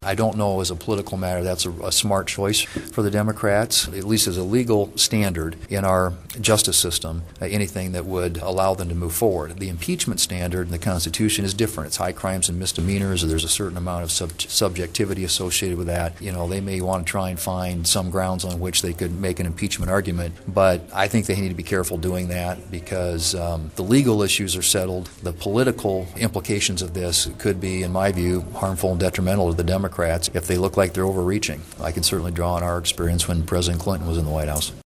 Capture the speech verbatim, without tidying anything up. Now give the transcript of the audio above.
I don't know as a political matter that's a, a smart choice for the Democrats, at least as a legal standard in our justice system, uh, anything that would allow them to move forward. The impeachment standard in the Constitution is different. It's high crimes and misdemeanors, or there's a certain amount of sub- subjectivity associated with that. You know, they may want to try and find some grounds on which they could make an impeachment argument, but I think they need to be careful doing that because um, the legal issues are settled. The political implications of this could be, in my view, harmful and detrimental to the Democrats if they look like they're overreaching. I can certainly draw on our experience when President Clinton was in the White House.